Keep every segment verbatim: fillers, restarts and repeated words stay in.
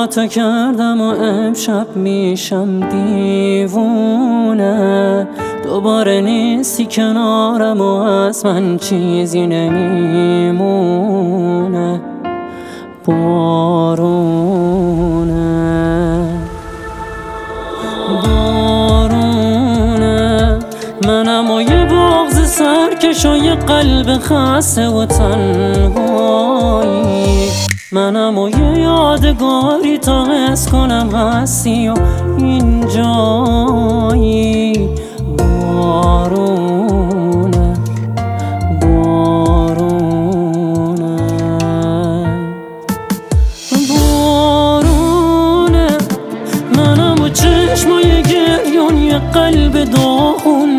با تو کردم و امشب میشم دیوونه. دوباره نیستی کنارم و از من چیزی نمیمونه. بارونه بارونه منم و یه بغض سرکش و یه قلب خسته و تنهایی. منم و یه یادگاری تا حس کنم هستی و اینجایی. بارونه بارونه بارونه منم و چشمای گریون یه قلب داغون.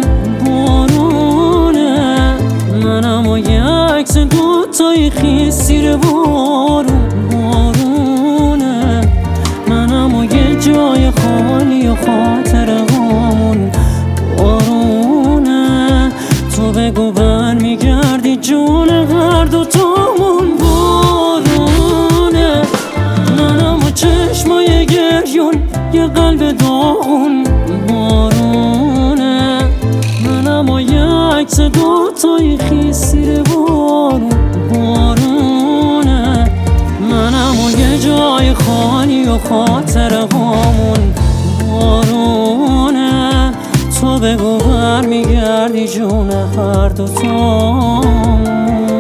بارونه منم و یه عکس دوتای خیس زیر بارون. بارونه منم و یه جای خالی و خاطره هامون. بارونه تو بگو برمیگردی جون هر دوتامون. بارونه منم و چشمای گریون یه قلب داغون. بارونه منم و یه عکس دوتای خیس زیر بارون. بارونه منم و یه جای خالی و خاطره هامون. بارونه تو بگو برمیگردی جون هر دوتامون.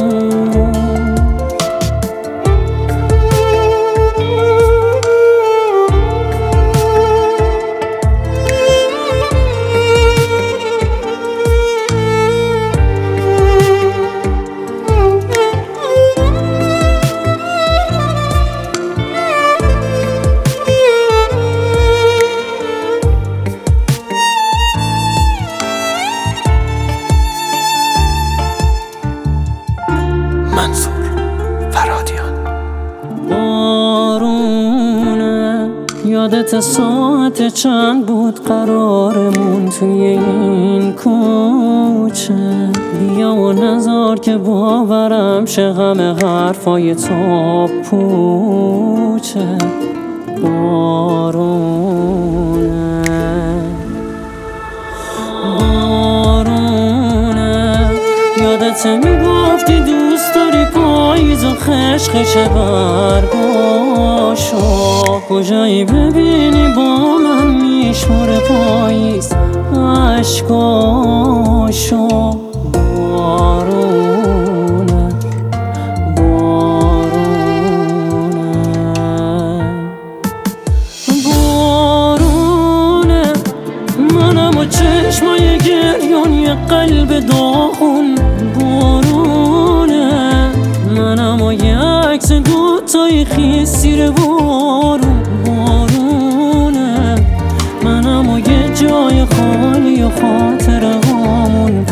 بارونه یادت ساعت چند بود قرارمون توی این کوچه. بیا و نذار که باورم شه غم حرفای تو پوچه. بارونه بارونه یادت میگفتی دوست داری پاییز و خشخش برگاشو. کجایی ببینی با من میشمره پاییز عشقاشو. بارونه بارونه بارونه منم و چشمای گریون یه قلب داغون. بارونه منم و یه عکس دوتای خیس زیر بارون. بارونه منم و یه جای خالی و خاطره هامون.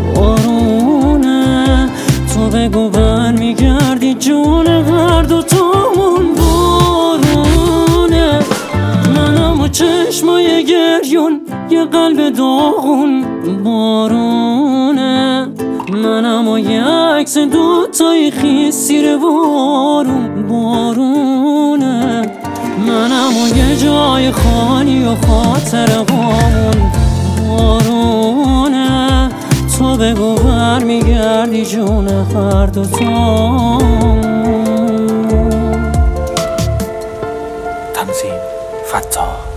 بارونه تو بگو برمیگردی جون هر دوتامون. بارونه منم و چشمای گریون یه قلب داغون. بارونه منم و یه عکس دوتای خیس زیر بارون. بارونه منم و یه جای خالی و خاطره هامون. بارونه تو بگو برمیگردی جون هر دوتامون. تنظیم: فتا.